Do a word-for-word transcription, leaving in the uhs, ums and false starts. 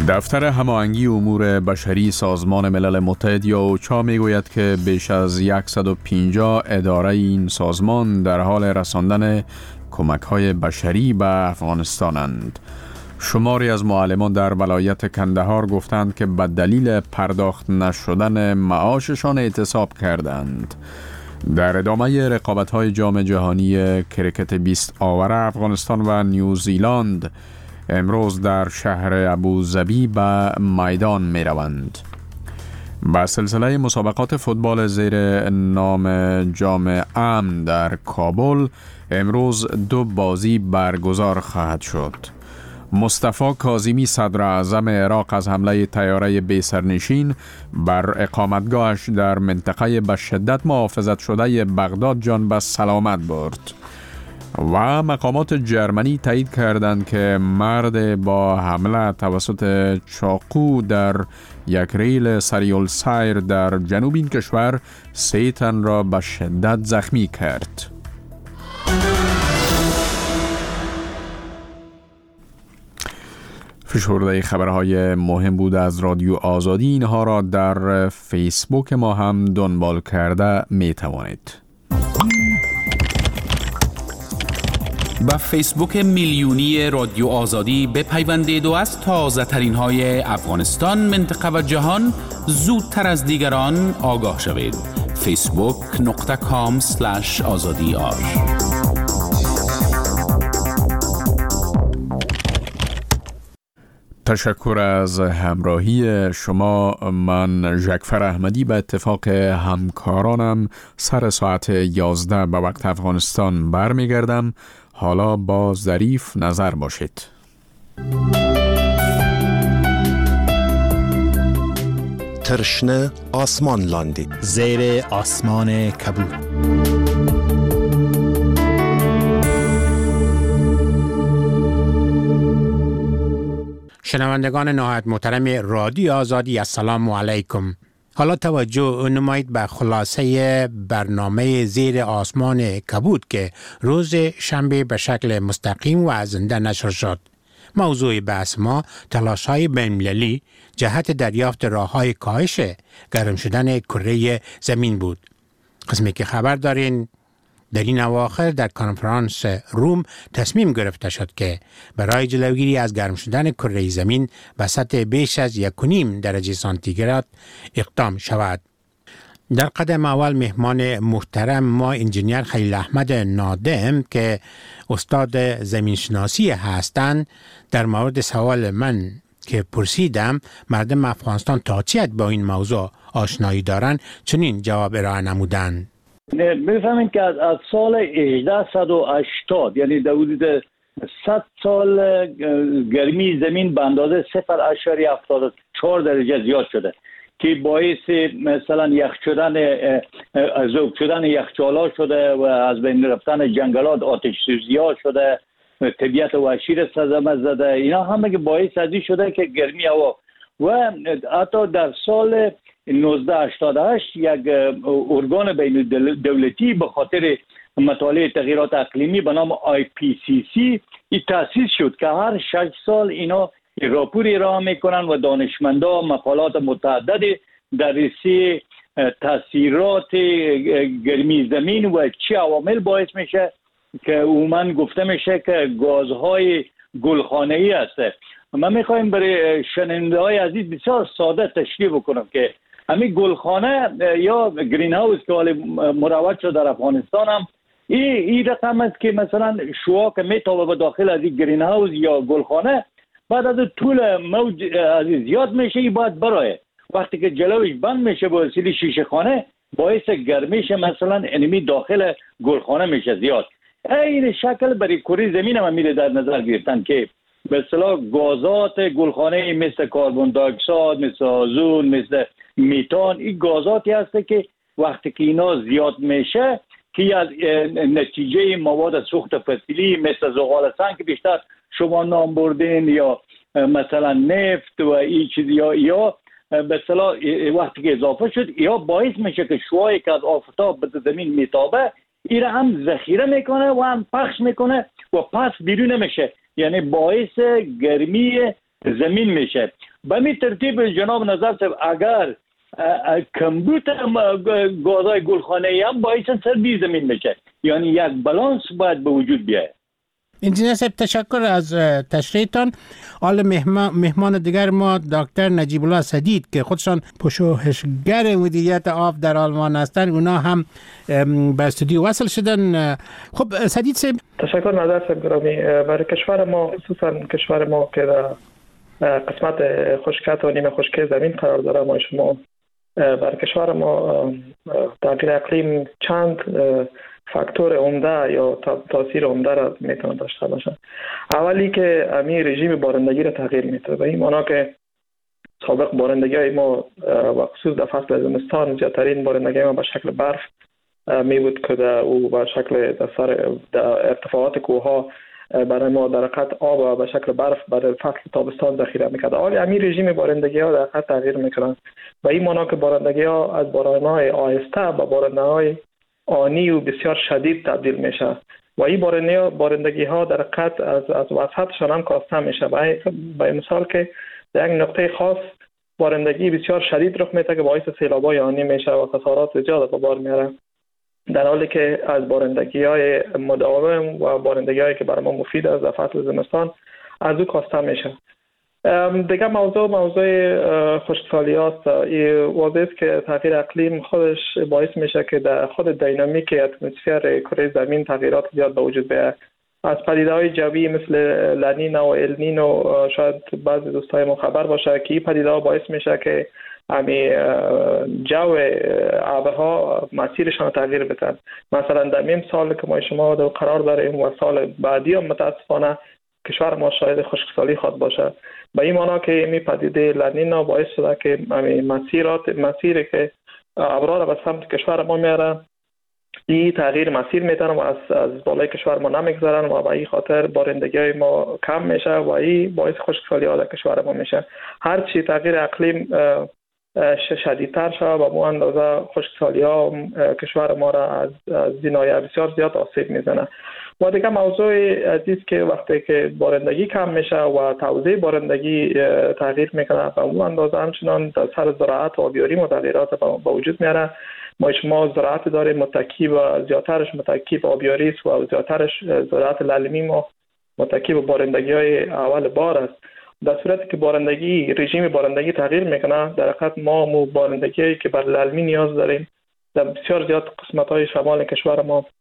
دفتر هماهنگی امور بشری سازمان ملل متحد یا اوچا میگوید که بیش از صد و پنجاه اداره این سازمان در حال رساندن کمک‌های بشری به افغانستانند. شماری از معلمان در ولایت کندهار گفتند که به دلیل پرداخت نشدن معاششان اعتصاب کردند. در ادامه رقابت‌های جام جهانی کرکت بیست آور افغانستان و نیوزیلند امروز در شهر ابوظبی به میدان می روند. با سلسله مسابقات فوتبال زیر نام جام امن در کابل امروز دو بازی برگزار خواهد شد. مصطفی کاظمی صدر اعظم عراق از حمله طیاره بی سرنشین بر اقامتگاهش در منطقه به شدت محافظت شده بغداد جان به سلامت برد و مقامات جرمنی تایید کردند که مرد با حمله توسط چاقو در یک ریل سریع‌السیر در جنوب این کشور سه تن را به شدت زخمی کرد. فشرده خبرهای مهم بود از رادیو آزادی. اینها را در فیسبوک ما هم دنبال کرده می توانید. با فیسبوک میلیونی رادیو آزادی بپیوندید و از تازه ترین های افغانستان، منطقه و جهان زودتر از دیگران آگاه شوید. فیسبوک نقطه کام سلش آزادی آر. تشکر از همراهی شما. من جعفر احمدی به اتفاق همکارانم سر ساعت یازده به وقت افغانستان برمیگردم. حالا با ظریف نظر باشید. ترشنه آسمان لاندی زیر آسمان کبود. شنوندگان نهایت محترم رادیو آزادی، السلام علیکم. حالا توجه نمایید به خلاصه برنامه زیر آسمان کبود که روز شنبه به شکل مستقیم و زنده نشر شد. موضوع بحث ما تلاش‌های بین‌المللی جهت دریافت راه‌های کاهش گرم شدن کره زمین بود. قسمی که خبر دارین در این اواخر در کنفرانس روم تصمیم گرفته شد که برای جلوگیری از گرم شدن کره زمین به سطح بیش از یک و نیم درجه سانتیگراد اقدام شود. در قدم اول مهمان محترم ما انجینیر خلیل احمد نادم که استاد زمینشناسی هستند در مورد سوال من که پرسیدم مردم افغانستان تا چه حد با این موضوع آشنایی دارند چنین جواب ارائه نمودند. میفهمین که از, از سال هجده و هشتاد یعنی در حدود صد سال گرمی زمین به اندازه صفر اشاری هفتاد و چهار درجه زیاد شده که باعث مثلا یخ شدن ذوب شدن یخچال‌ها شده و از بین رفتن جنگلات آتش سوزی‌ها شده، طبیعت وحشی را صدمه زده. اینا همه که باعث ازی شده که گرمی هوا و حتی در سال نوزده هشتاد و هشت یک ارگان بین دولتی به خاطر مطالعه تغییرات اقلیمی به نام آی پی سی سی ای تأسیس شد که هر شش سال اینا راپور ارائه میکنن و دانشمندا مقالات متعدد در رسی تاثیرات گرمی زمین و چه عوامل باعث میشه که عموما گفته میشه که گازهای گلخانه‌ای هست. من میخوایم برای شنونده های عزیز بسیار ساده تشریح بکنم که همین گلخانه یا گرین هاوس که حال مروج شده در افغانستان هم این ای رقم است که مثلا شعاع که میتابه به داخل از این گرین هاوس یا گلخانه بعد از طول موج از زیاد میشه ای باید برای وقتی که جلوش بند میشه با وسیله شیشه خانه باعث گرمیش مثلا انمی داخل گلخانه میشه زیاد. این شکل برای کره زمین هم میره در نظر گرفتن که به اصطلاح گازات گلخانه مثل کربن دی اکساید، مثل آزون، مثل میتان، این گازاتی هست که وقتی که اینا زیاد میشه که از نتیجه مواد سوخت فسیلی مثل زغال سنگ بیشتر شما نام بردین یا مثلا نفت و این چیز یا یا به اصطلاح وقتی که اضافه شد یا باعث میشه که شعاعی که از آفتاب به زمین میتابه این هم ذخیره میکنه و هم پخش میکنه و پس بیرون نمیشه، یعنی باعث گرمی زمین میشه. به می ترتیب جناب نظر صاحب اگر کمبود گازهای گلخانه‌ای هم باعث سردی زمین میشه، یعنی یک بالانس باید به وجود بیاید. انجینیر صاحب تشکر از تشریحتان. حال مهمان, مهمان دیگر ما دکتر نجیب الله سدید که خودشان پژوهشگر مدیریت آب در آلمان هستند، اونا هم به استودیو وصل شدن. خب سدید صاحب تشکر نظر صاحب گرامی. برای کشور ما، خصوصا کشور ما که در قسمت خشکیات و نیمه خشکی زمین قرار داره، ما شما برای کشور ما تغییر اقلیم چند فاکتور عمده یا تاثیر عمده را میتونه داشته باشه. اولی که امی رژیم بارندگی را تغییر میده، به این معنا که سابق بارندگی های ما و خصوص در فصل زمستان زیادترین بارندگی ما به شکل برف می بود که او به شکل در سر در ارتفاعات کوهها برای ما در حقیقت آب به شکل برف برای فصل تابستان ذخیره میکرد. حالا امی رژیم بارندگی ها در حقیقت تغییر میکنن و این معنا که بارندگی ها از بارانهای آهسته به بارندگی آنی و بسیار شدید تبدیل میشه و این بارندگی ها در حقیقت از از وسطشان هم کاسته میشه. به مثال که در یک نقطه خاص بارندگی بسیار شدید رخ میده که باعث سیلاب‌های آنی میشه و خسارات زیاد به بار میاره، در حالی که از بارندگی های مداوم و بارندگی هایی که برای ما مفید است در فصل زمستان از او کاسته میشه. دیگه موضوع موضوع خشکسالی است. واضح است که تغییر اقلیم خودش باعث میشه که در خود دینامیک اتمسفر کره زمین تغییرات زیاد به وجود بیاید. از پدیده‌های جوی مثل لانینا و النینو شاید بعضی دوستای ما خبر باشه که این پدیده‌ها باعث میشه که امی جو آبها مسیرشان تغییر بدن. مثلا در این سال که ما شما در قرار داریم و سال بعدی هم متاسفانه کشور ما شاید خشکسالی خواد باشه. به این معنا که این پدیده لانینا باعث شده که امی مسیرات مسیری که ابرار به سمت کشور ما میاره این تغییر مسیر میتن و از از بالای کشور ما نمیگذارن و به این خاطر بارندگی های ما کم میشه و این باعث خشکسالی ها در کشور ما میشه. هر چی تغییر اقلیم شدیدتر شده و مو اندازه خشکسالی ها کشور ما را از زینایه بسیار زیاد آسیب میزنه. و دیگه موضوع عزیز که وقتی که بارندگی کم میشه و توزیع بارندگی تغییر میکنه و مو اندازه همچنان در سر زراعت و آبیاری متغیرات به وجود میاره. ما شما زراعت داریم متکی و زیادترش متکی به آبیاری است و زیادترش زراعت للمی ما متکی به بارندگی های اول بار است. در صورتی که بارندگی رژیم بارندگی تغییر میکنه، در حقیقت ما مو بارندگی که بر للمی نیاز داریم در بسیار زیاد قسمت های شمال کشور ما